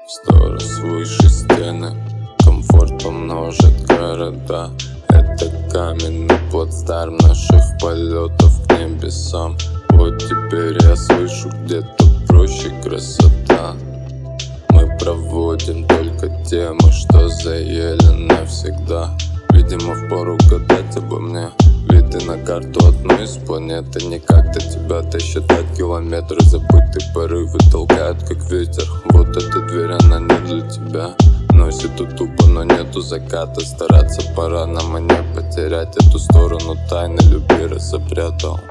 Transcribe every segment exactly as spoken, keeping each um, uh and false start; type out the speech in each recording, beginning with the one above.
Сто раз выше стены, комфорт помножит города. Это каменный плацдарм наших полетов к небесам. Вот теперь я слышу, где-то проще красота. Мы проводим только темы, что заели навсегда. Видимо, впору гадать обо мне. Виды на карту одной из планет. Не как-то тебя-то считать километры. Забытые порывы толкают, как ветер. Вот эта дверь, она не для тебя. Носит тут тупо, но нету заката. Стараться пора нам, а не потерять эту сторону тайны. Люби, разопрятал.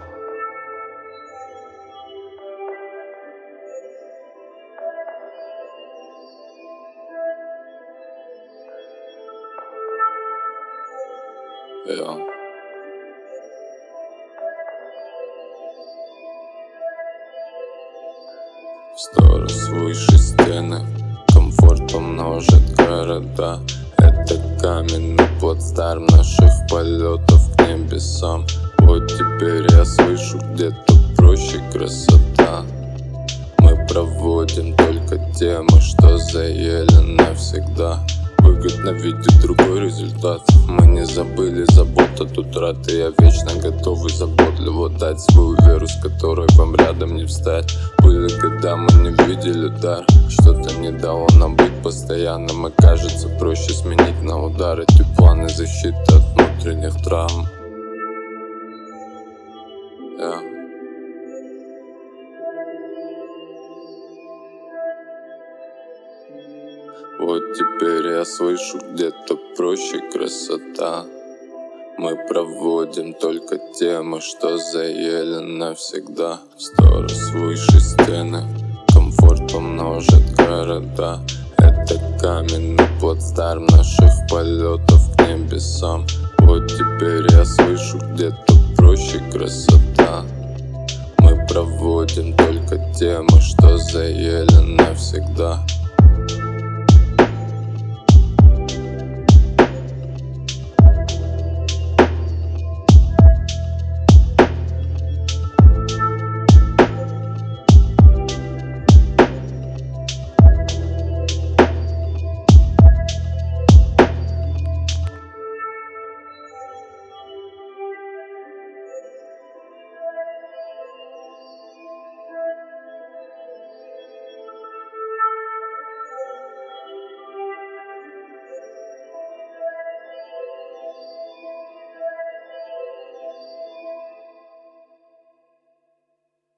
Yeah. Сто раз выше стены, комфорт помножит города. Это каменный плацдарм наших полетов к небесам. Вот теперь я слышу, где-то проще красота. Мы проводим только темы, что заели навсегда. Выгодно видеть другой результат. Мы не забыли забот от утраты. Я вечно готовый заботливо дать свою веру, с которой вам рядом не встать. Были года, мы не видели дар. Что-то не дало нам быть постоянным. И кажется, проще сменить на удар эти планы защиты от внутренних травм. Yeah. Вот теперь я слышу, где-то проще красота. Мы проводим только темы, что заели навсегда. Сто раз выше стены, комфорт помножит города. Это каменный плацдарм наших полетов к небесам. Вот теперь я слышу, где-то проще красота. Мы проводим только темы, что заели навсегда.